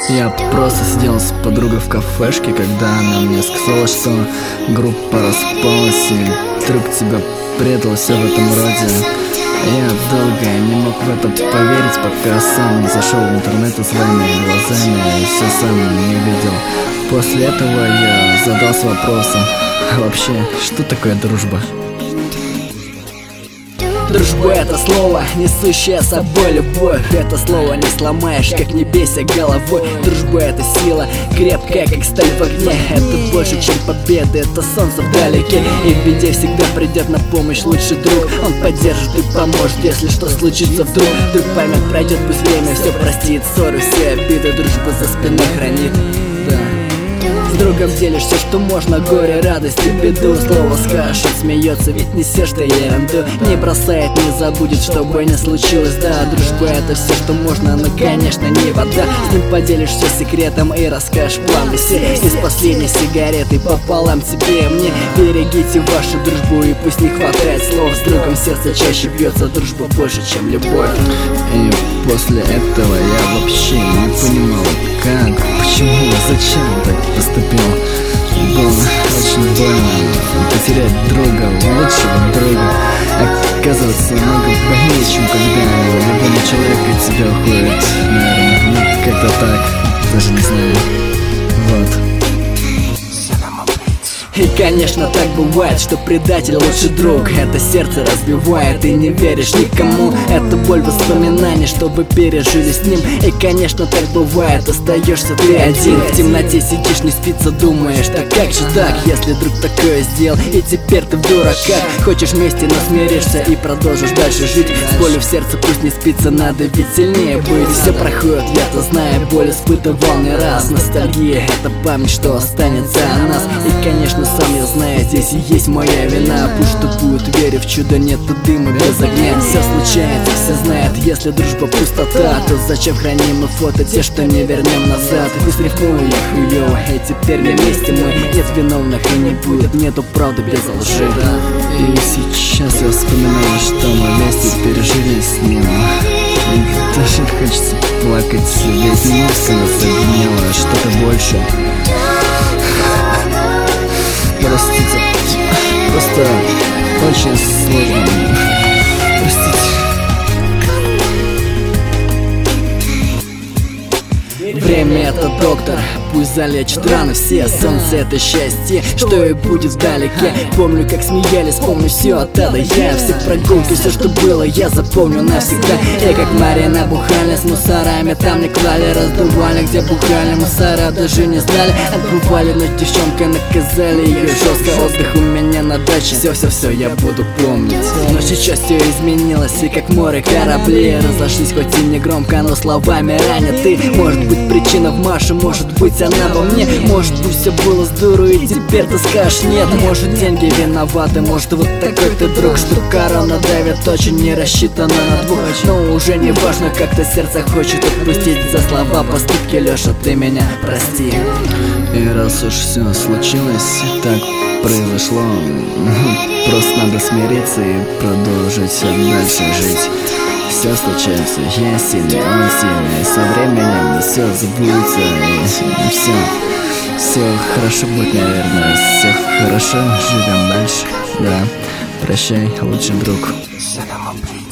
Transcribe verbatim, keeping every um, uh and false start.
Я просто сидел с подругой в кафешке, когда она мне сказала, что группа распалась и друг тебя предал, все в этом роде. Я долго не мог в это поверить, пока сам не зашел в интернет своими глазами и все сам не увидел. После этого я задался вопросом, а вообще, что такое дружба? Дружба — это слово, несущее с собой любовь. Это слово не сломаешь, как не бейся головой. Дружба — это сила, крепкая, как сталь в огне. Это больше, чем победа, это солнце вдалеке. И в беде всегда придет на помощь лучший друг. Он поддержит и поможет, если что случится вдруг. Друг поймет, пройдет пусть время, все простит, ссоры, все обиды. Дружба за спиной хранит. Да. С другом делишься, что можно, горе, радость и беду. Слово скажешь, он смеется, ведь несешь ты ерунду. Не бросает, не забудет, что бы ни случилось. Да, дружба — это все, что можно, но, конечно, не вода. С ним поделишься секретом и расскажешь планы все. Из последней сигареты пополам тебе и мне. Берегите вашу дружбу, и пусть не хватает слов. С другом сердце чаще бьется, дружба больше, чем любовь. И после этого я вообще не понимал, как, почему, зачем так поступил. Было очень больно потерять друга, лучшего друга. Оказывается, много больнее, чем когда любимый человек от тебя уходит. Наверное, ну как-то так, даже не знаю. Вот. И, конечно, так бывает, что предатель лучший друг. Это сердце разбивает, и не веришь никому. Это боль воспоминаний, чтобы пережили с ним. И, конечно, так бывает, остаешься ты один. В темноте сидишь, не спится, думаешь, да как же так, если друг такое сделал, и теперь ты в дураках. Хочешь вместе, но смиришься и продолжишь дальше жить. С болью в сердце пусть не спится, надо ведь сильнее быть. Все проходит, я-то знаю, боль испытывал не раз. Ностальгия — это память, что останется о нас. И, конечно, сам я знаю, здесь и есть моя вина. Пусть что будет, верю в чудо, нету дыма без огня. Все случается, все знают, если дружба пустота, то зачем храним мы фото, те, что не вернем назад. Пусть рифмую я хуёво, и теперь не вместе мы. Нет виновных и не будет, нету правды без лжи. И сейчас я вспоминаю, что мы вместе пережили с ним. И даже хочется плакать, ведь музыка нас объединяла, что-то больше. Простите, просто очень сложно. Простите. Время — это доктор, пусть залечит раны все. Солнце — это счастье, что и будет вдалеке. Помню, как смеялись, помню все от А до Я. Все прогулки, все, что было, я запомню навсегда. И как Марина бухали с мусорами, там не клали, раздували, где бухали мусора, даже не знали. Отбывали, но девчонка наказали ее жестко. Отдых у меня на даче, все-все-все я буду помнить. Но сейчас все изменилось, и как море корабли разошлись, хоть и не громко, но словами ранят. Ты, может быть, причина в Маше, может быть, она во мне. Может быть, все было здорово, и теперь ты скажешь нет. Может, деньги виноваты, может, вот такой ты друг, что корона давит, очень не рассчитана на двух. Но уже не важно, как-то сердце хочет отпустить за слова, поступки. Леша, ты меня прости. И раз уж все случилось, так произошло, просто надо смириться и продолжить дальше жить. Все случается, я сильный, он сильный. Со временем все забудется, и все, все хорошо будет, наверное. Все хорошо, живем дальше. Да, прощай, лучший друг.